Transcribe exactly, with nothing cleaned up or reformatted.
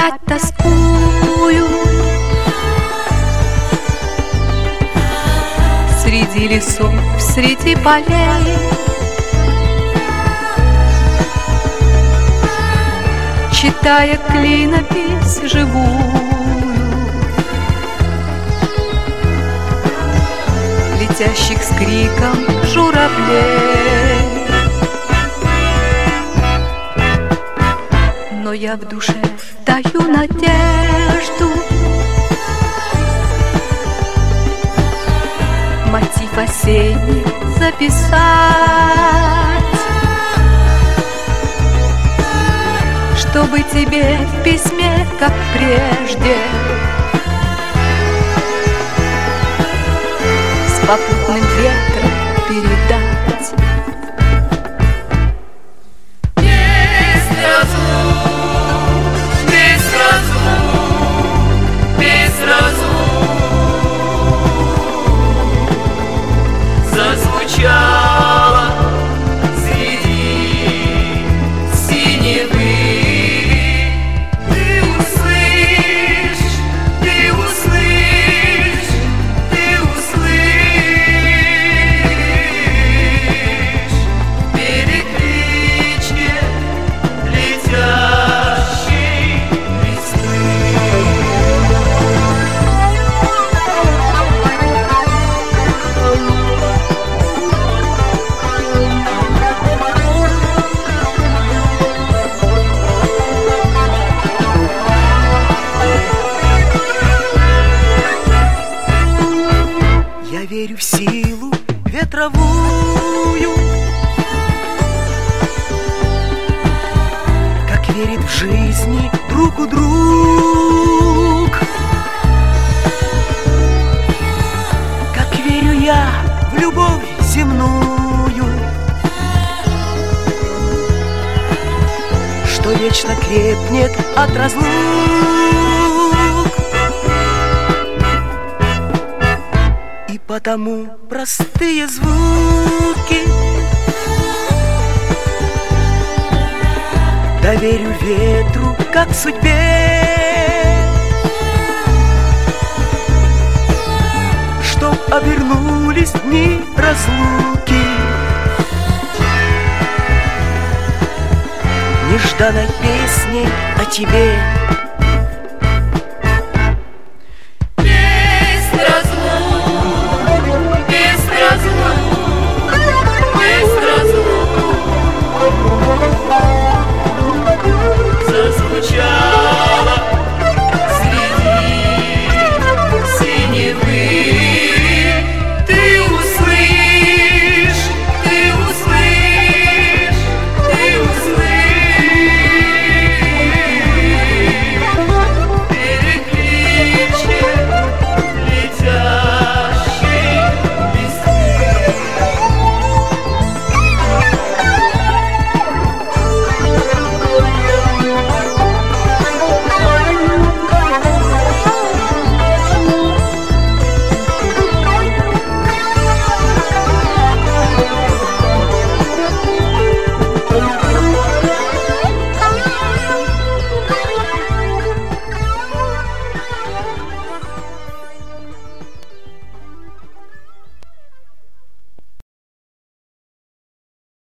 опять тоскую среди лесов, среди полей. Читая клинопись живую летящих с криком журавлей. Но я в душе таю надежду, мотив осенний записать, чтобы тебе в письме, как прежде, с попутным ветром передать. Я верю в силу ветровую, как верит в жизни друг у друг. Как верю я в любовь земную, что вечно крепнет от разлук. И потому простые звуки доверю ветру, как судьбе, чтоб обернулись дни разлуки нежданной песней о тебе.